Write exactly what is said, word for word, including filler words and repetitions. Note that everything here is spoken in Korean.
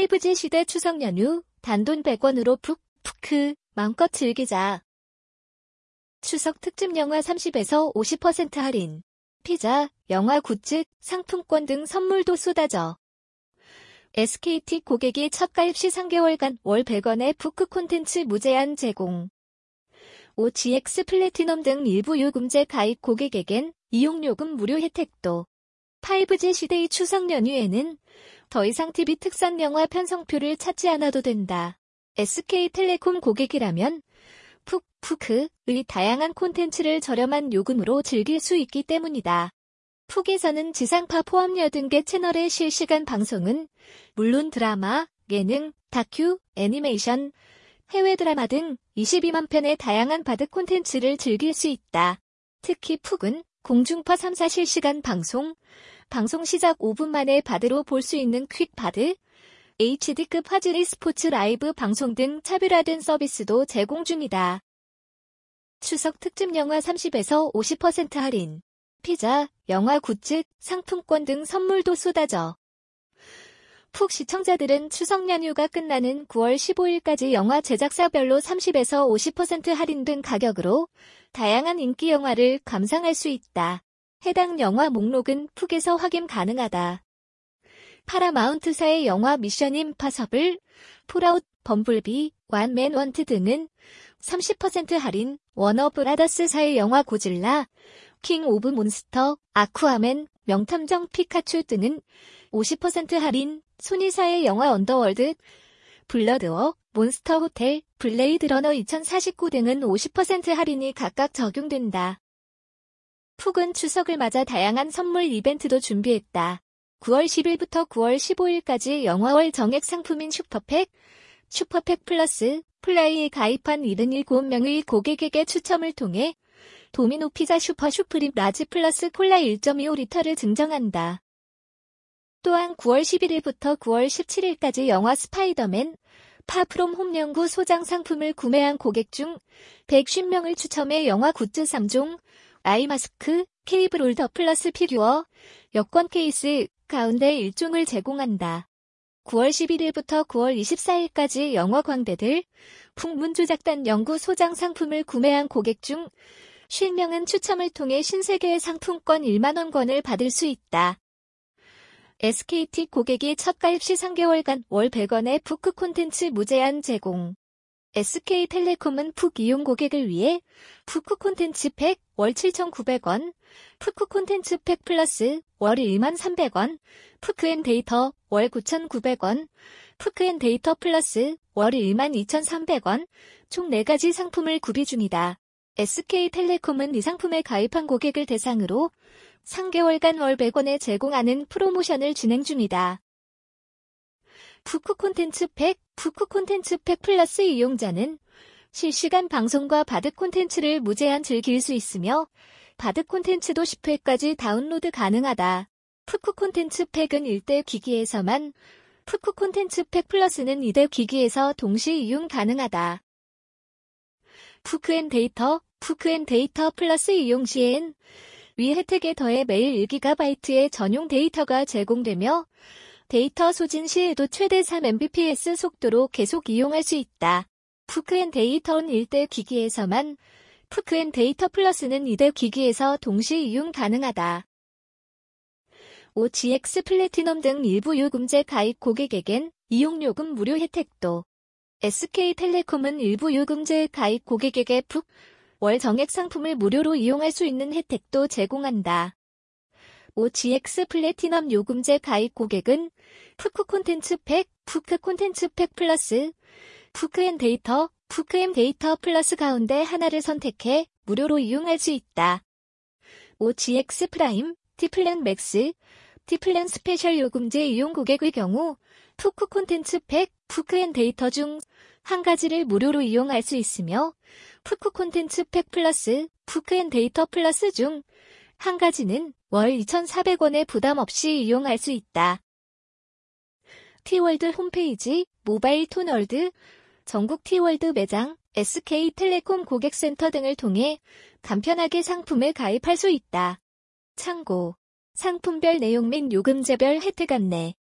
파이브지 시대 추석 연휴 단돈 백 원으로 푹, 푸크 마음껏 즐기자. 추석 특집 영화 삼십에서 오십 퍼센트 할인. 피자, 영화 굿즈, 상품권 등 선물도 쏟아져. 에스케이티 고객이 첫 가입 시 삼 개월간 월 백 원의 푸크 콘텐츠 무제한 제공. 오지엑스 플래티넘 등 일부 요금제 가입 고객에겐 이용요금 무료 혜택도. 파이브지 시대의 추석 연휴에는 더 이상 티비 특선 영화 편성표를 찾지 않아도 된다. 에스케이텔레콤 고객이라면 푹, 푸크의 다양한 콘텐츠를 저렴한 요금으로 즐길 수 있기 때문이다. 푹에서는 지상파 포함 여든 개 채널의 실시간 방송은 물론 드라마, 예능, 다큐, 애니메이션, 해외 드라마 등 이십이만 편의 다양한 바드 콘텐츠를 즐길 수 있다. 특히 푹은 공중파 삼 사 실시간 방송, 방송 시작 오 분 만에 바드로 볼 수 있는 퀵 바드, 에이치디급 화질의 스포츠 라이브 방송 등 차별화된 서비스도 제공 중이다. 추석 특집 영화 삼십에서 오십 퍼센트 할인. 피자, 영화 굿즈, 상품권 등 선물도 쏟아져. 푹 시청자들은 추석 연휴가 끝나는 구월 십오일까지 영화 제작사별로 삼십에서 오십 퍼센트 할인된 가격으로 다양한 인기 영화를 감상할 수 있다. 해당 영화 목록은 푹에서 확인 가능하다. 파라마운트사의 영화 미션 임파서블, 폴아웃, 범블비, 완맨 원트 등은 삼십 퍼센트 할인, 워너브라더스사의 영화 고질라, 킹 오브 몬스터, 아쿠아맨, 명탐정 피카츄 등은 오십 퍼센트 할인, 소니사의 영화 언더월드, 블러드워, 몬스터 호텔, 블레이드 러너 이천사십구 등은 오십 퍼센트 할인이 각각 적용된다. 푹은 추석을 맞아 다양한 선물 이벤트도 준비했다. 구월 십일부터 구월 십오일까지 영화월 정액 상품인 슈퍼팩, 슈퍼팩 플러스, 플라이에 가입한 칠십칠 명의 고객에게 추첨을 통해 도미노 피자 슈퍼 슈프림 라지 플러스 콜라 일 점 이오 리터를 증정한다. 또한 구월 십일일부터 구월 십칠일까지 영화 스파이더맨, 파프롬 홈 연구 소장 상품을 구매한 고객 중 백오십 명을 추첨해 영화 굿즈 삼 종, 아이마스크, 케이블 홀더 플러스 피규어, 여권 케이스 가운데 일 종을 제공한다. 구월 십일일부터 구월 이십사일까지 영화 광대들, 풍문조작단 연구 소장 상품을 구매한 고객 중 오십 명은 추첨을 통해 신세계의 상품권 일만 원권을 받을 수 있다. 에스케이티 고객이 첫 가입 시 삼 개월간 월 백 원의 푸크 콘텐츠 무제한 제공. 에스케이텔레콤은 푹 이용 고객을 위해 푸크 콘텐츠 팩 월 칠천구백 원, 푸크 콘텐츠 팩 플러스 월 일만 삼백 원, 푸크앤 데이터 월 구천구백 원, 푸크앤 데이터 플러스 월 일만 이천삼백 원, 총 네 가지 상품을 구비 중이다. 에스케이텔레콤은 이 상품에 가입한 고객을 대상으로 삼 개월간 월 백 원에 제공하는 프로모션을 진행 중이다. 푸크 콘텐츠 팩, 푸크 콘텐츠 팩 플러스 이용자는 실시간 방송과 바드 콘텐츠를 무제한 즐길 수 있으며 바드 콘텐츠도 십 회까지 다운로드 가능하다. 푸크 콘텐츠 팩은 일 대 기기에서만, 푸크 콘텐츠 팩 플러스는 이 대 기기에서 동시 이용 가능하다. 푸크앤 데이터, 푸크앤 데이터 플러스 이용 시엔 위 혜택에 더해 매일 일 기가바이트의 전용 데이터가 제공되며 데이터 소진 시에도 최대 삼 엠비피에스 속도로 계속 이용할 수 있다. 푸크앤 데이터는 일 대 기기에서만, 푸크앤 데이터 플러스는 이 대 기기에서 동시 이용 가능하다. 오지엑스 플래티넘 등 일부 요금제 가입 고객에겐 이용요금 무료 혜택도. 에스케이텔레콤은 일부 요금제 가입 고객에게 푹 월 정액 상품을 무료로 이용할 수 있는 혜택도 제공한다. 오지엑스 플래티넘 요금제 가입 고객은 푸크 콘텐츠 팩, 푸크 콘텐츠 팩 플러스, 푸크앤 데이터, 푸크앤 데이터 플러스 가운데 하나를 선택해 무료로 이용할 수 있다. 오지엑스 프라임, T플랜 맥스, T플랜 스페셜 요금제 이용 고객의 경우 푸크 콘텐츠 팩, 푸크앤 데이터 중 한 가지를 무료로 이용할 수 있으며 푸크 콘텐츠 팩 플러스, 푸크앤 데이터 플러스 중 한 가지는 월 이천사백 원에 부담 없이 이용할 수 있다. T월드 홈페이지, 모바일 톤월드, 전국 T월드 매장, 에스케이텔레콤 고객센터 등을 통해 간편하게 상품에 가입할 수 있다. 참고, 상품별 내용 및 요금제별 혜택 안내.